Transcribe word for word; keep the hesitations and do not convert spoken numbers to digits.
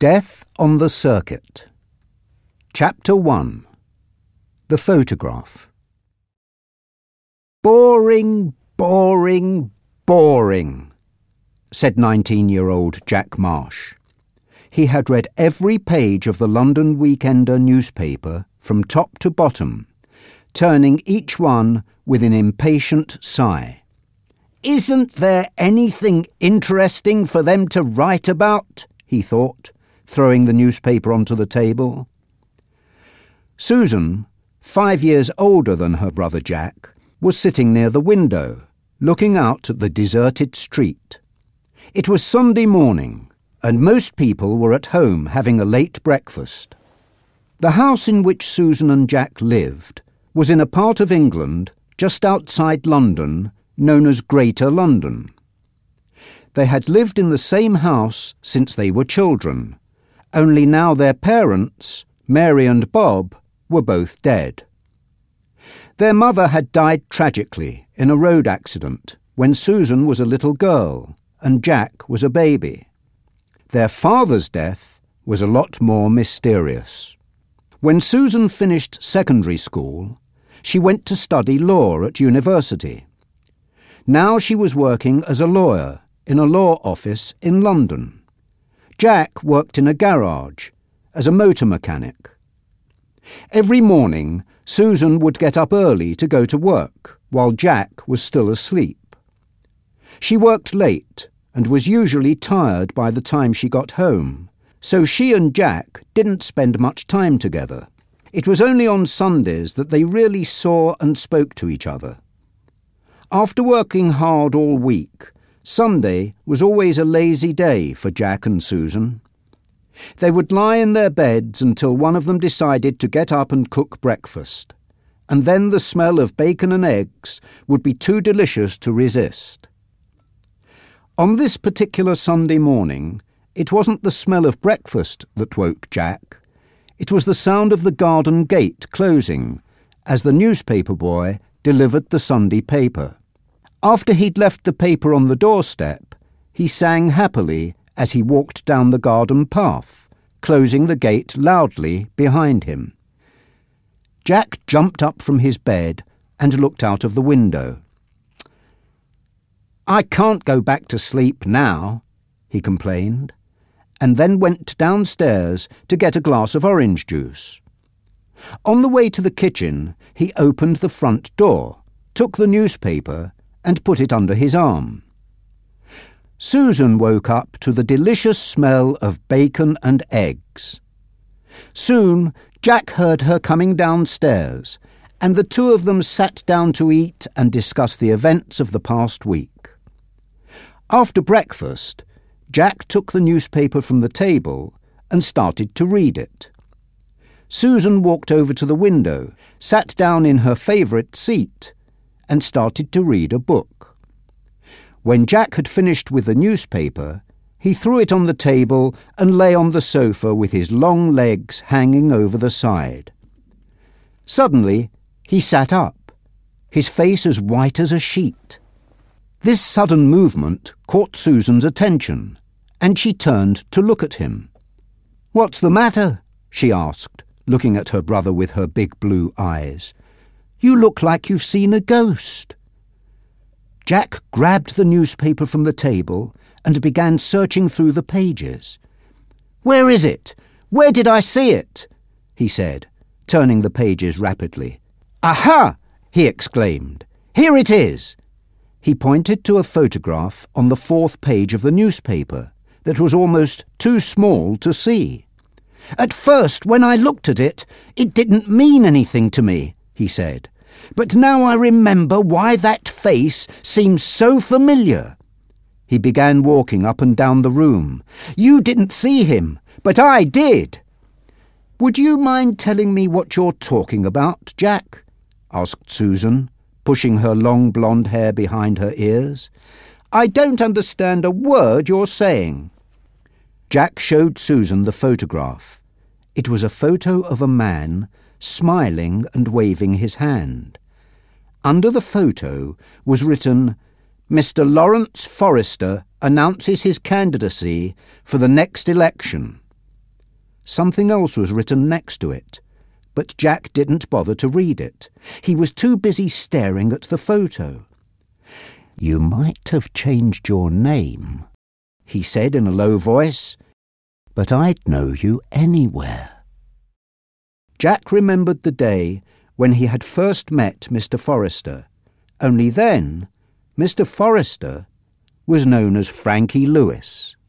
Death on the Circuit. Chapter one. The Photograph. "Boring, boring, boring," said nineteen-year-old Jack Marsh. He had read every page of the London Weekender newspaper from top to bottom, turning each one with an impatient sigh. "Isn't there anything interesting for them to write about?" he thought, throwing the newspaper onto the table. Susan, five years older than her brother Jack, was sitting near the window, looking out at the deserted street. It was Sunday morning, and most people were at home having a late breakfast. The house in which Susan and Jack lived was in a part of England just outside London known as Greater London. They had lived in the same house since they were children, only now their parents, Mary and Bob, were both dead. Their mother had died tragically in a road accident when Susan was a little girl and Jack was a baby. Their father's death was a lot more mysterious. When Susan finished secondary school, she went to study law at university. Now she was working as a lawyer in a law office in London. Jack worked in a garage as a motor mechanic. Every morning, Susan would get up early to go to work, while Jack was still asleep. She worked late and was usually tired by the time she got home, so she and Jack didn't spend much time together. It was only on Sundays that they really saw and spoke to each other. After working hard all week, Sunday was always a lazy day for Jack and Susan. They would lie in their beds until one of them decided to get up and cook breakfast, and then the smell of bacon and eggs would be too delicious to resist. On this particular Sunday morning, it wasn't the smell of breakfast that woke Jack. It was the sound of the garden gate closing as the newspaper boy delivered the Sunday paper. After he'd left the paper on the doorstep, he sang happily as he walked down the garden path, closing the gate loudly behind him. Jack jumped up from his bed and looked out of the window. "I can't go back to sleep now," he complained, and then went downstairs to get a glass of orange juice. On the way to the kitchen, he opened the front door, took the newspaper, and put it under his arm. Susan woke up to the delicious smell of bacon and eggs. Soon Jack heard her coming downstairs, and the two of them sat down to eat and discuss the events of the past week. After breakfast, Jack took the newspaper from the table and started to read it. Susan walked over to the window, sat down in her favourite seat, and started to read a book. When Jack had finished with the newspaper, he threw it on the table and lay on the sofa with his long legs hanging over the side. Suddenly, he sat up, his face as white as a sheet. This sudden movement caught Susan's attention, and she turned to look at him. "What's the matter?" she asked, looking at her brother with her big blue eyes. "You look like you've seen a ghost." Jack grabbed the newspaper from the table and began searching through the pages. "Where is it? Where did I see it?" he said, turning the pages rapidly. "Aha!" he exclaimed. "Here it is." He pointed to a photograph on the fourth page of the newspaper that was almost too small to see. "At first, when I looked at it, it didn't mean anything to me," he said. "But now I remember why that face seems so familiar." He began walking up and down the room. "You didn't see him, but I did." "Would you mind telling me what you're talking about, Jack?" asked Susan, pushing her long blonde hair behind her ears. "I don't understand a word you're saying." Jack showed Susan the photograph. It was a photo of a man smiling and waving his hand. Under the photo was written, "Mister Lawrence Forrester announces his candidacy for the next election." something else was written next to it, but Jack didn't bother to read it. He was too busy staring at the photo. "You might have changed your name," he said in a low voice, "but I'd know you anywhere." Jack remembered the day when he had first met Mister Forrester, only then Mister Forrester was known as Frankie Lewis.